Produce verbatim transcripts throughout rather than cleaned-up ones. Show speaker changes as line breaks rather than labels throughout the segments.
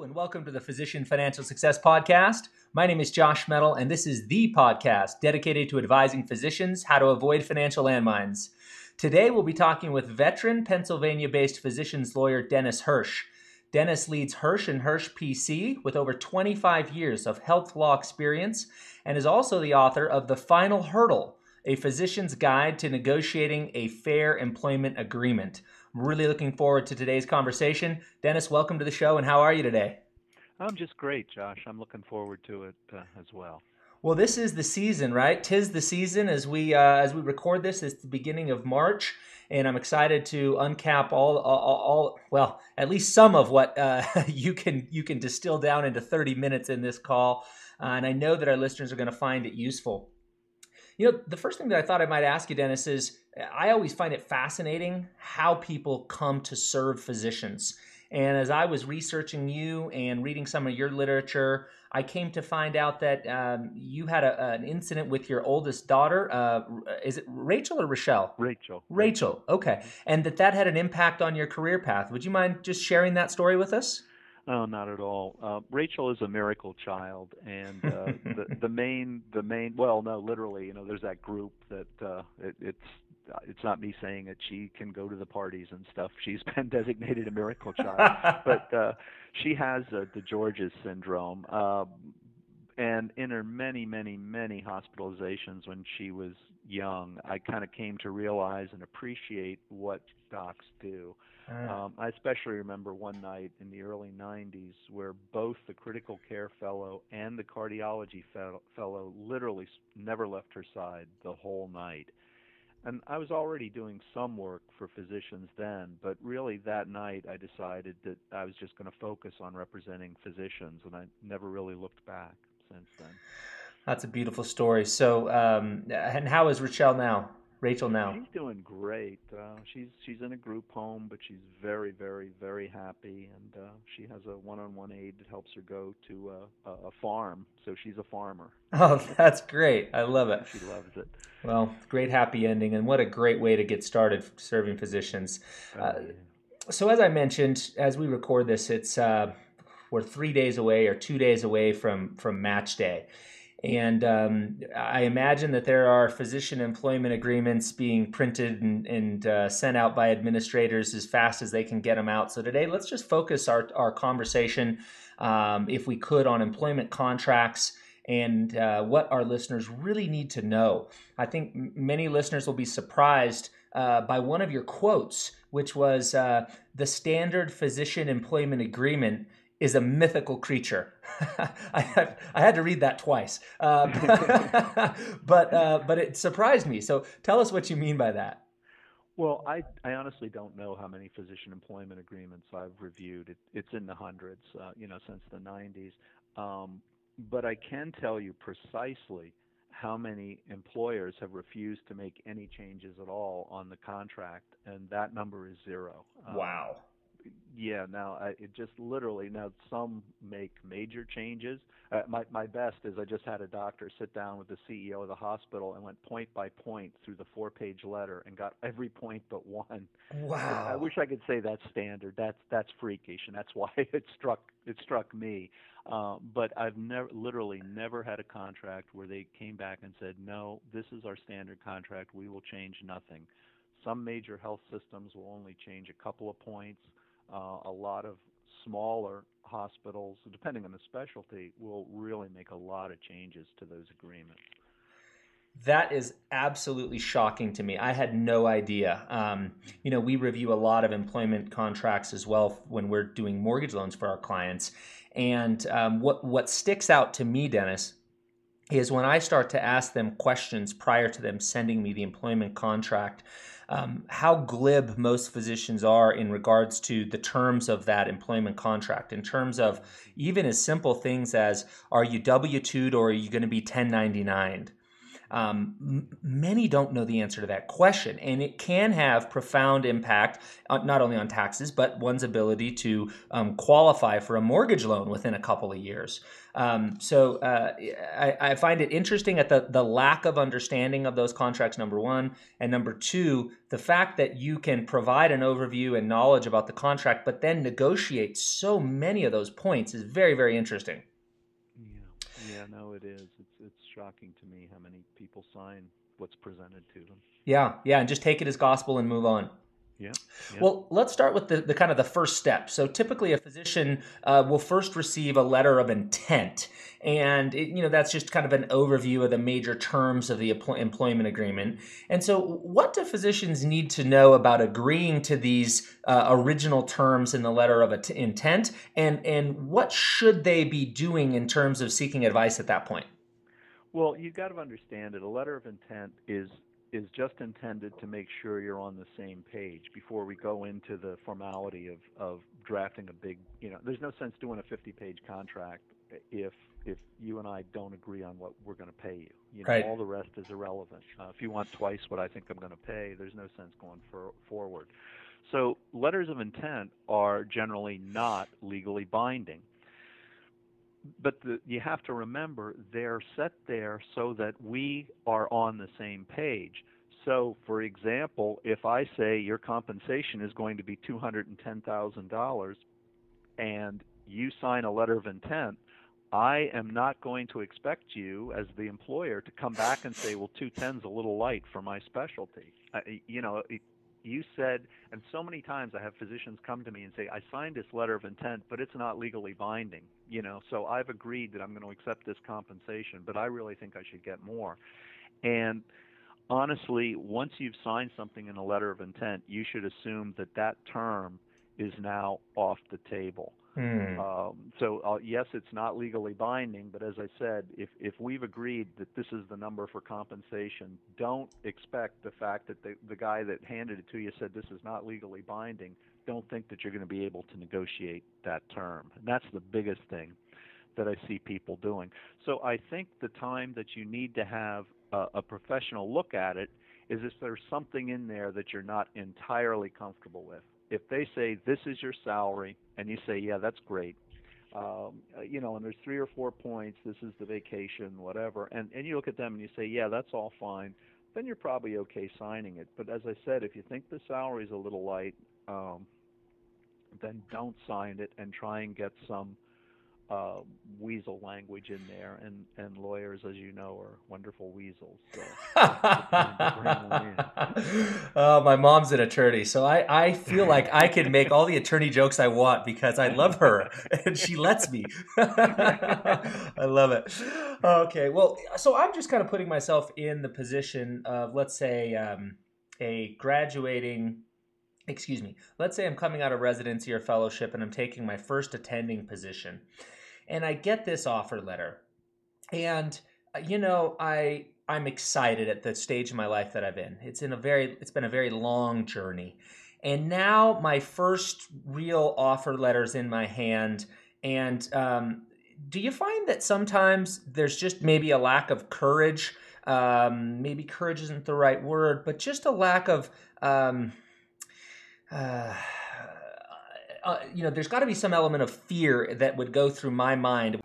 and welcome to the Physician Financial Success Podcast. My name is Josh Metal, and this is the podcast dedicated to advising physicians how to avoid financial landmines. Today, we'll be talking with veteran Pennsylvania-based physicians lawyer Dennis Hirsch. Dennis leads Hirsch and Hirsch P C with over twenty-five years of health law experience and is also the author of The Final Hurdle, a physician's guide to negotiating a fair employment agreement. I'm really looking forward to today's conversation. Dennis, welcome to the show, and how are you today?
I'm just great, Josh. I'm looking forward to it uh, as well.
Well, this is the season, right? Tis the season as we uh, as we record this. It's the beginning of March, and I'm excited to uncap all, all, all well, at least some of what uh, you can you can distill down into thirty minutes in this call, uh, and I know that our listeners are going to find it useful. You know, the first thing that I thought I might ask you, Dennis, is I always find it fascinating how people come to serve physicians. And as I was researching you and reading some of your literature, I came to find out that um, you had a, an incident with your oldest daughter. Uh, is it Rachel or Rochelle?
Rachel.
Rachel, okay. And that that had an impact on your career path. Would you mind just sharing that story with us?
Oh, not at all. Uh, Rachel is a miracle child, and uh, the the main the main well, no, literally, you know, there's that group that uh, it, it's uh, it's not me saying that she can go to the parties and stuff. She's been designated a miracle child, but uh, she has uh, DeGeorge's syndrome, uh, and in her many, many, many hospitalizations when she was young, I kind of came to realize and appreciate what docs do. Um, I especially remember one night in the early nineties where both the critical care fellow and the cardiology fellow, fellow literally never left her side the whole night. And I was already doing some work for physicians then, but really that night I decided that I was just going to focus on representing physicians, and I never really looked back since then.
That's a beautiful story. So, um, and how is Rochelle now? Rachel now?
She's doing great. Uh, she's she's in a group home, but she's very, very, very happy, and uh, she has a one-on-one aide that helps her go to uh, a farm. So she's a farmer.
Oh, that's great. I love it.
She loves it.
Well, great happy ending, and what a great way to get started serving physicians.
Oh,
Uh,
yeah.
so as I mentioned, as we record this, it's uh, we're three days away or two days away from, from match day. And um, I imagine that there are physician employment agreements being printed and, and uh, sent out by administrators as fast as they can get them out. So today, let's just focus our, our conversation, um, if we could, on employment contracts and uh, what our listeners really need to know. I think m- many listeners will be surprised uh, by one of your quotes, which was uh, the standard physician employment agreement is a mythical creature. I, had, I had to read that twice, uh, but uh, but it surprised me. So tell us what you mean by that.
Well, I, I honestly don't know how many physician employment agreements I've reviewed. It, it's in the hundreds, uh, you know, since the nineties. Um, but I can tell you precisely how many employers have refused to make any changes at all on the contract, and that number is zero. Um,
Wow.
Yeah, now I, it just literally, now some make major changes. Uh, my, my best is I just had a doctor sit down with the C E O of the hospital and went point by point through the four-page letter and got every point but one.
Wow.
I, I wish I could say that's standard. That's that's freakish, and that's why it struck it struck me. Uh, but I've never, literally never had a contract where they came back and said, no, this is our standard contract. We will change nothing. Some major health systems will only change a couple of points. Uh, a lot of smaller hospitals, depending on the specialty, will really make a lot of changes to those agreements.
That is absolutely shocking to me. I had no idea. Um, you know, we review a lot of employment contracts as well when we're doing mortgage loans for our clients. And um, what what sticks out to me, Dennis, is when I start to ask them questions prior to them sending me the employment contract, um, how glib most physicians are in regards to the terms of that employment contract, in terms of even as simple things as, are you W two'd or are you going to be ten ninety-nined? Um, m- many don't know the answer to that question, and it can have profound impact uh, not only on taxes but one's ability to um, qualify for a mortgage loan within a couple of years. Um, so uh, I, I find it interesting at the the lack of understanding of those contracts. Number one, and number two, the fact that you can provide an overview and knowledge about the contract, but then negotiate so many of those points is very, very interesting.
Yeah, yeah, no, it is. It's it's shocking to me how many people sign what's presented to them.
Yeah, yeah, and just take it as gospel and move on.
Yeah, yeah.
Well, let's start with the, the kind of the first step. So typically, a physician uh, will first receive a letter of intent, and it, you know that's just kind of an overview of the major terms of the employment agreement. And so, what do physicians need to know about agreeing to these uh, original terms in the letter of intent, and and what should they be doing in terms of seeking advice at that point?
Well, you've got to understand that a letter of intent is is just intended to make sure you're on the same page before we go into the formality of, of drafting a big, you know, there's no sense doing a fifty-page contract if if you and I don't agree on what we're going to pay you. You know,
Right.
all the rest is irrelevant. Uh, if you want twice what I think I'm going to pay, there's no sense going for, forward. So letters of intent are generally not legally binding. But the, you have to remember they're set there so that we are on the same page. So, for example, if I say your compensation is going to be two hundred ten thousand dollars and you sign a letter of intent, I am not going to expect you as the employer to come back and say, well, two ten's a little light for my specialty. Uh, you know, it, you said, and so many times I have physicians come to me and say, I signed this letter of intent, but it's not legally binding. You know, so I've agreed that I'm going to accept this compensation, but I really think I should get more. And honestly, once you've signed something in a letter of intent, you should assume that that term is now off the table.
Hmm.
Um, so uh, yes, it's not legally binding, but as I said, if if we've agreed that this is the number for compensation, don't expect the fact that the the guy that handed it to you said this is not legally binding. Don't think that you're going to be able to negotiate that term. And that's the biggest thing that I see people doing. So I think the time that you need to have a, a professional look at it is if there's something in there that you're not entirely comfortable with. If they say this is your salary and you say, yeah, that's great, um, you know, and there's three or four points, this is the vacation, whatever, and, and you look at them and you say, yeah, that's all fine, then you're probably okay signing it. But as I said, if you think the salary is a little light, um, then don't sign it and try and get some uh, weasel language in there, and, and lawyers, as you know, are wonderful weasels. So that's the time to bring one in.
Oh, my mom's an attorney, so I, I feel like I can make all the attorney jokes I want because I love her and she lets me. I love it. Okay, well, so I'm just kind of putting myself in the position of, let's say, um, a graduating excuse me, let's say I'm coming out of residency or fellowship and I'm taking my first attending position. And I get this offer letter. And uh, you know, I I'm excited at the stage of my life that I'm in. It's in a very it's been a very long journey. And now my first real offer letter's in my hand. And um, do you find that sometimes there's just maybe a lack of courage? Um, maybe courage isn't the right word, but just a lack of um, uh, uh, you know, there's got to be some element of fear that would go through my mind.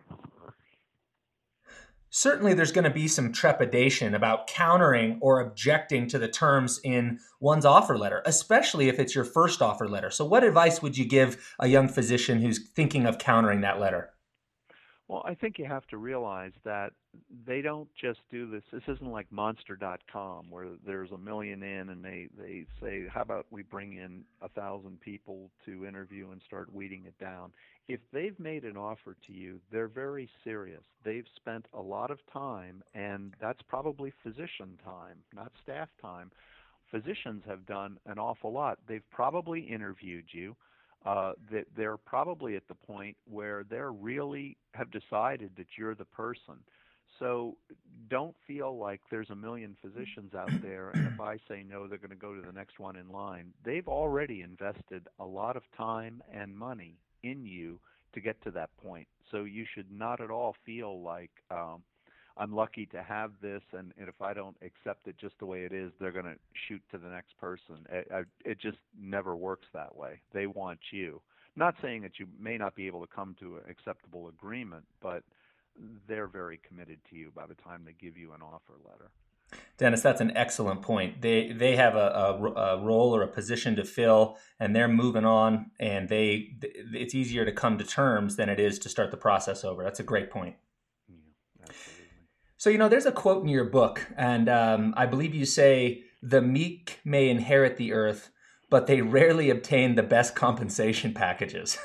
Certainly, there's going to be some trepidation about countering or objecting to the terms in one's offer letter, especially if it's your first offer letter. So, what advice would you give a young physician who's thinking of countering that letter?
Well, I think you have to realize that they don't just do this. This isn't like monster dot com where there's a million in and they, they say, how about we bring in a thousand people to interview and start weeding it down. If they've made an offer to you, they're very serious. They've spent a lot of time, and that's probably physician time, not staff time. Physicians have done an awful lot. They've probably interviewed you. Uh, that they're probably at the point where they're really have decided that you're the person. So don't feel like there's a million physicians out there, and if I say no, they're going to go to the next one in line. They've already invested a lot of time and money in you to get to that point. So you should not at all feel like, um, I'm lucky to have this, and, and if I don't accept it just the way it is, they're going to shoot to the next person. It, I, it just never works that way. They want you. Not saying that you may not be able to come to an acceptable agreement, but they're very committed to you by the time they give you an offer letter.
Dennis, that's an excellent point. They they have a, a, a role or a position to fill, and they're moving on, and they it's easier to come to terms than it is to start the process over. That's a great point.
Yeah, absolutely.
So, you know, there's a quote in your book, and um, I believe you say, "The meek may inherit the earth, but they rarely obtain the best compensation packages."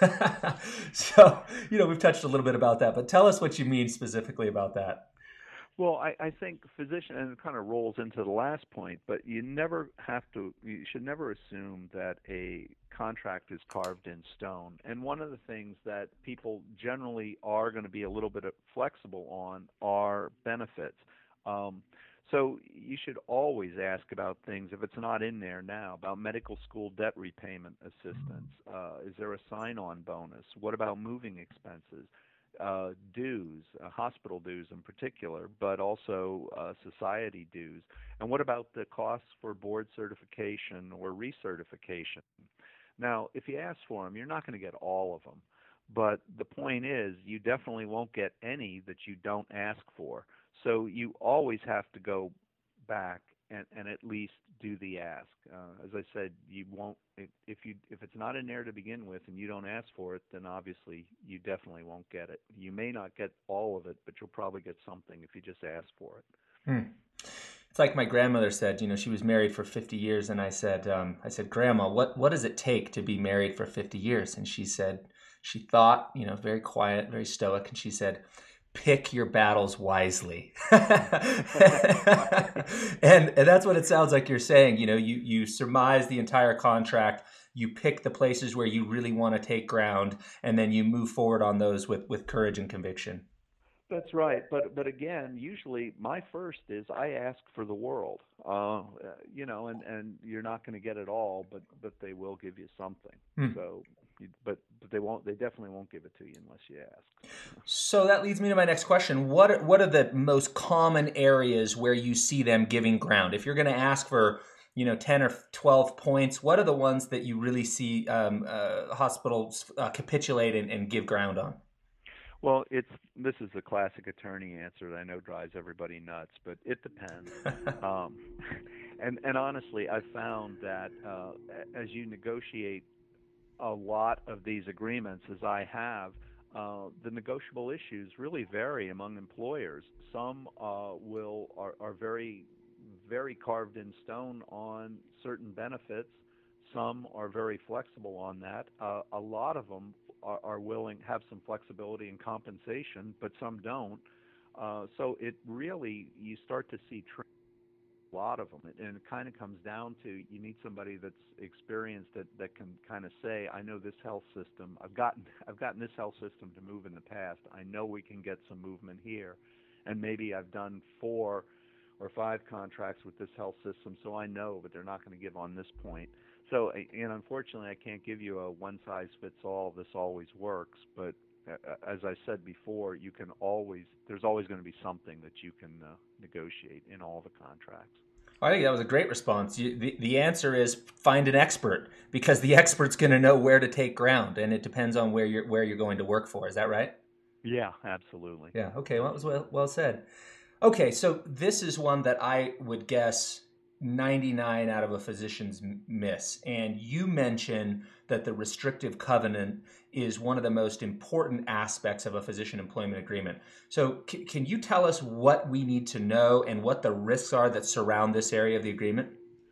So, you know, we've touched a little bit about that, but tell us what you mean specifically about that.
Well, I, I think physician, and it kind of rolls into the last point, but you never have to, you should never assume that a contract is carved in stone. And one of the things that people generally are going to be a little bit flexible on are benefits. Um, so you should always ask about things, if it's not in there now, about medical school debt repayment assistance. Uh, is there a sign-on bonus? What about moving expenses? Uh, dues, uh, hospital dues in particular, but also uh, society dues. And what about the costs for board certification or recertification? Now, if you ask for them, you're not going to get all of them. But the point is, you definitely won't get any that you don't ask for. So you always have to go back and, and at least do the ask. Uh, as I said, you won't if you if it's not in there to begin with and you don't ask for it, then obviously you definitely won't get it. You may not get all of it, but you'll probably get something if you just ask for it.
Hmm. It's like my grandmother said. You know, she was married for fifty years, and I said, um, I said, "Grandma, what what does it take to be married for fifty years?" And she said, she thought, you know, very quiet, very stoic, and she said, "Pick your battles wisely." and, and that's what it sounds like you're saying. You know, you, you surmise the entire contract, you pick the places where you really want to take ground, and then you move forward on those with, with courage and conviction.
That's right, but but again, usually my first is I ask for the world, uh, you know, and and you're not going to get it all, but but they will give you something.
Hmm.
So, you, but but they won't. They definitely won't give it to you unless you ask.
So that leads me to my next question. What are, what are the most common areas where you see them giving ground? If you're going to ask for, you know, ten or twelve points, what are the ones that you really see um, uh, hospitals uh, capitulate and, and give ground on?
Well, it's this is the classic attorney answer that I know drives everybody nuts, but it depends. Um, and and honestly, I've found that uh, as you negotiate a lot of these agreements, as I have, uh, the negotiable issues really vary among employers. Some uh, will are, are very very carved in stone on certain benefits. Some are very flexible on that. Uh, a lot of them are, are willing have some flexibility in compensation, but some don't. Uh, so it really you start to see trends, a lot of them, and it kind of comes down to you need somebody that's experienced that that can kind of say, I know this health system. I've gotten I've gotten this health system to move in the past. I know we can get some movement here, and maybe I've done four or five contracts with this health system, so I know, but they're not going to give on this point. So, and unfortunately, I can't give you a one-size-fits-all. This always works, but uh, as I said before, you can always there's always going to be something that you can uh, negotiate in all the contracts.
I think that was a great response. You, the, the answer is find an expert because the expert's going to know where to take ground, and it depends on where you're where you're going to work for. Is that right?
Yeah, absolutely.
Yeah. Okay. Well, that was well, well said. Okay, so this is one that I would guess ninety-nine out of a physician's miss. And you mention that the restrictive covenant is one of the most important aspects of a physician employment agreement. So c- can you tell us what we need to know and what the risks are that surround this area of the agreement?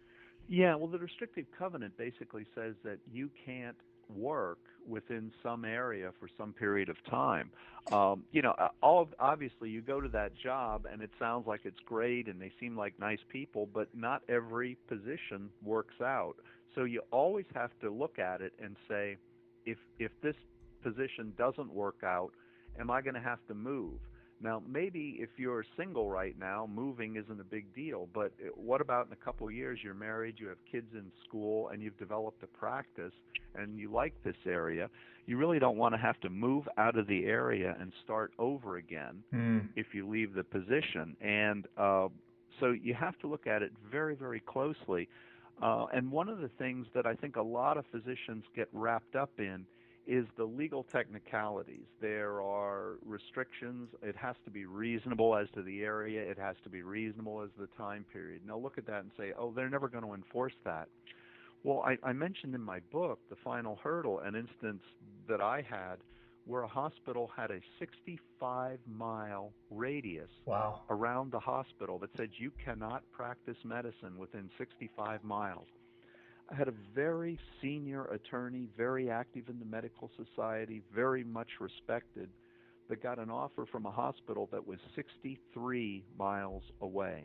Yeah, well, the restrictive covenant basically says that you can't work within some area for some period of time. Um, you know, uh, all obviously you go to that job and it sounds like it's great and they seem like nice people, but not every position works out. So you always have to look at it and say, if if this position doesn't work out, am I going to have to move? Now, maybe if you're single right now, moving isn't a big deal, but what about in a couple of years you're married, you have kids in school, and you've developed a practice, and you like this area? You really don't want to have to move out of the area and start over again
Mm.
if you leave the position. And uh, so you have to look at it very, very closely. Uh, and one of the things that I think a lot of physicians get wrapped up in is the legal technicalities. There are restrictions. It has to be reasonable as to the area. It has to be reasonable as the time period. Now look at that and say, oh, they're never going to enforce that. Well, I, I mentioned in my book, The Final Hurdle, an instance that I had where a hospital had a sixty-five mile radius
Wow.
around the hospital that said you cannot practice medicine within sixty-five miles. I had a very senior attorney, very active in the medical society, very much respected, that got an offer from a hospital that was sixty-three miles away.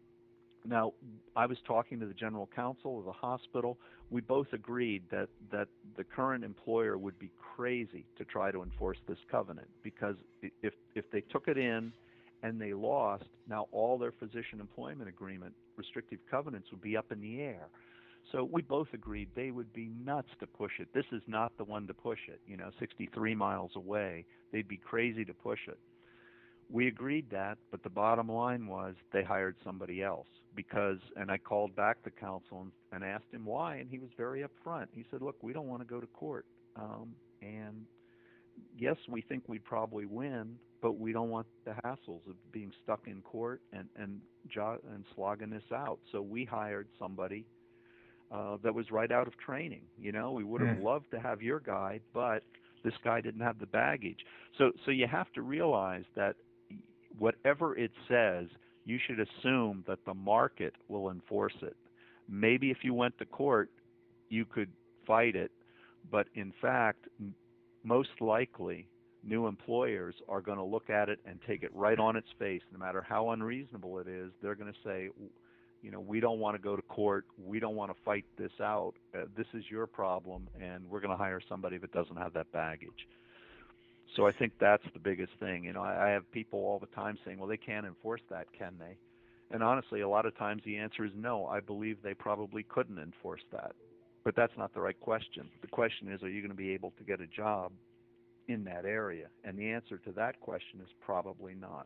Now, I was talking to the general counsel of the hospital. We both agreed that, that the current employer would be crazy to try to enforce this covenant, because if, if they took it in and they lost, now all their physician employment agreement restrictive covenants would be up in the air. So we both agreed they would be nuts to push it. This is not the one to push it, you know, sixty-three miles away. They'd be crazy to push it. We agreed that, but the bottom line was they hired somebody else because, and I called back the counsel and, and asked him why, and he was very upfront. He said, look, we don't want to go to court. Um, and yes, we think we'd probably win, but we don't want the hassles of being stuck in court and, and, jo- and slogging this out. So we hired somebody Uh, that was right out of training. You know, we would have
Mm.
loved to have your guy, but this guy didn't have the baggage. So, so you have to realize that whatever it says, you should assume that the market will enforce it. Maybe if you went to court, you could fight it, but in fact, m- most likely, new employers are going to look at it and take it right on its face. No matter how unreasonable it is, they're going to say, you know, we don't want to go to court. We don't want to fight this out. Uh, this is your problem, and we're going to hire somebody that doesn't have that baggage. So I think that's the biggest thing. You know, I, I have people all the time saying, well, they can't enforce that, can they? And honestly, a lot of times the answer is no. I believe they probably couldn't enforce that. But that's not the right question. The question is, are you going to be able to get a job in that area? And the answer to that question is probably not.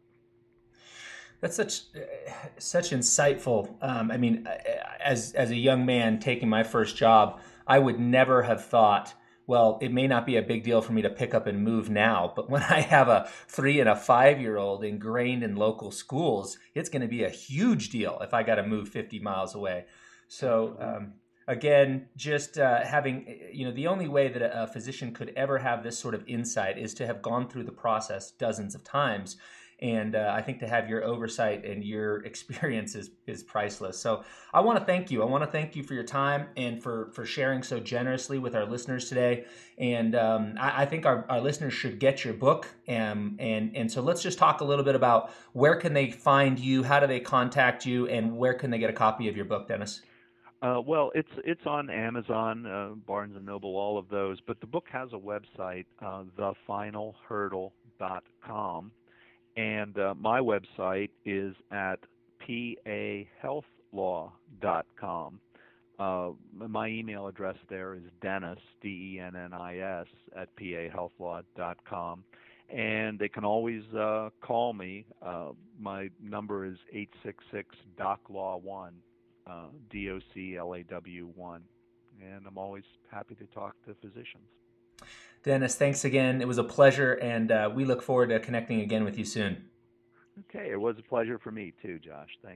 That's such such insightful. Um, I mean, as as a young man taking my first job, I would never have thought, well, it may not be a big deal for me to pick up and move now, but when I have a three and a five year old ingrained in local schools, it's going to be a huge deal if I got to move fifty miles away. So um, again, just uh, having, you know, the only way that a, a physician could ever have this sort of insight is to have gone through the process dozens of times. And uh, I think to have your oversight and your experience is, is priceless. So I want to thank you. I want to thank you for your time and for, for sharing so generously with our listeners today. And um, I, I think our, our listeners should get your book. And, and, and so let's just talk a little bit about where can they find you, how do they contact you, and where can they get a copy of your book, Dennis?
Uh, well, it's it's on Amazon, uh, Barnes and Noble, all of those. But the book has a website, uh, the final hurdle dot com. And uh, my website is at p a health law dot com. Uh, my email address there is Dennis, D E N N I S, at p a health law dot com. And they can always uh, call me. Uh, my number is eight six six D O C L A W one, uh, D O C L A W one. And I'm always happy to talk to physicians.
Dennis, thanks again. It was a pleasure, and uh, we look forward to connecting again with you soon.
Okay, it was a pleasure for me too, Josh. Thanks.